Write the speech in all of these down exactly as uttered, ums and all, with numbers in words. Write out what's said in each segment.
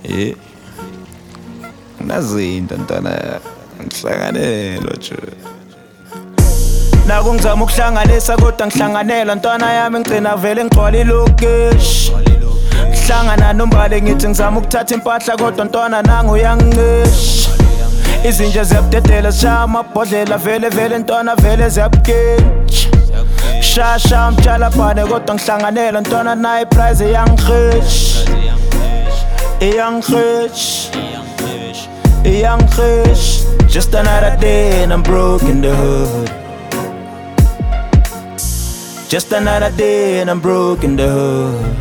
Eh. Nazinto ntana ngihlanganelwa nje. Naku ngizama ukuhlanganisa kodwa ngihlanganela ntwana yami ngicina vele ngigcwala ilokishi. Ngihlangana nombale ngithi ngizama ukuthatha impahla kodwa ntwana nangu uyangicisha. Izinja ziyabudedela zishaya amabhodlela vele vele ntwana vele ziyabuketsha. Shasha mtshala bhane kodwa ngihlanganela ntwana nayi prize eyangicisha. Eyangicisha. Eyangicisha. Just another day and I'm broke in the hood. Just another day and I'm broke in the hood.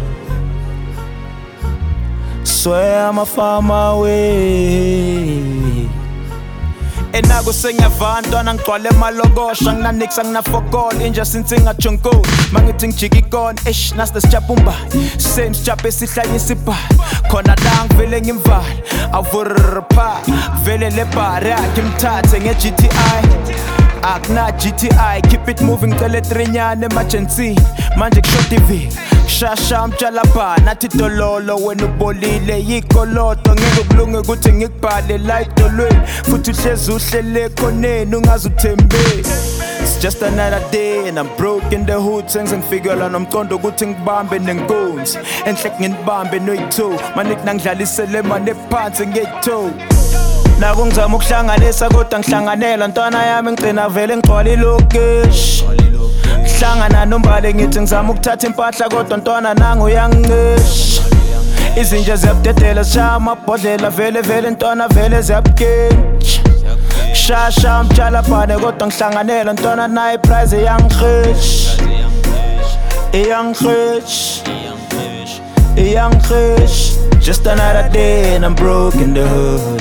Swear I'm a farmer away. Enago sengiyavana ntwana ngigcwale emalokosha nginanix anginafokol inja since ngajunko mangithi ngijika ikona eish nasta sijabumba same sijabhe sihlanyisa ibhali khona la ngivele ngimvala avurpa vele le bar yakhe imthathe nge-G T I akuna G T I keep it moving cele trinyane emergency manje kushota iviki shasha mtshala bhana nathi dololo wena ubolile yikoloto ngeke kulunge ukuthi ngikubhale la idolweni futhi uhlezi uhlele ekhoneni ungaze uthembeki. It's just another day and I'm broke in the hood senze ngifikela nomcondo ukuthi ngibambe nenkunzi enhle nginibambe noyi-two manik nangidlalisele mane phansi nge-toe. Naku ngizama ukuhlanganisa kodwa ngihlanganela ntwana yami ngicina vele ngigcwala ilokishi. Ngihlangana nombale ngithi ngizama ukuthatha impahla kodwa ntwana nangu uyangicisha. Izinja ziyabudedela zishaya amabhodlela vele vele ntwana vele ziyabuketsha. Shasha mtshala bhane kodwa ngihlanganela ntwana nayi prize eyangicisha. Eyangicisha. Eyangicisha. Just another day and I'm broke in the hood.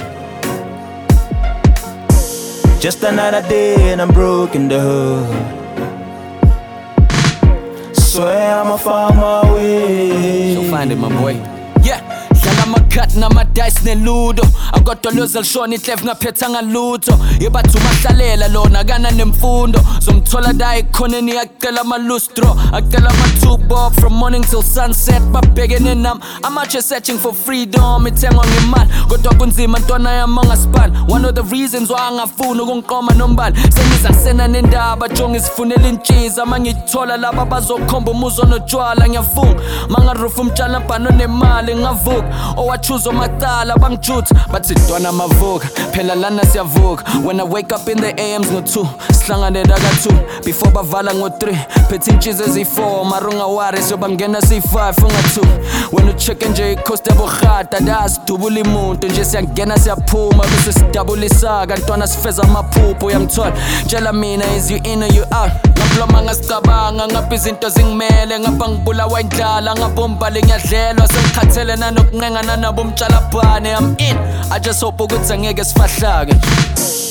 Just another day and I'm broke in the hood. Swear I'm a farmer away. You'll find it, my boy. Yeah. Dlala cut nama-dice neludo akodwa loze lishona ihleve ngaphethanga lutho yebathu mahlalela lona kana nemfundo zomthola da ekhoneni yacela amalustro acela amathubo from morning till sunset babhekene nami amatshe searching for freedom ithengwa ngemali kodwa kunzima ntwana yami angasipani one of the reasons why angafuni ukungiqoma nombali sengiza ngisena nendaba jonga isifunela intshiza mangithola laba bazokhomba umuzo notshwala ngiyafunga mangarufu umtshala bhano nemali ngavuka owachuzo matala bangijutha bathi ntwana mavuka phela lana siyavuka when I wake up in the A Ms ngo two sihlanganela ka two before bavala ngo three phethe intshiza ezi-four marunga wari sobangena si-five unga two when ucheck nje icost yabohata dasidubula imuntu nje siyangena siyaphuma bese sidabula isaka ntwana sifeza amaphupho uyamthola tshela mina is you in or you out ngabloma ngasicabanga ngapha izinto zingimele ngapha ngibulawa indlala ngabombali ngiyadlelwa sengikhathele nanokuncenga nabo umtshala bhane I'm in I just hope ukuthi angeke sifahlake.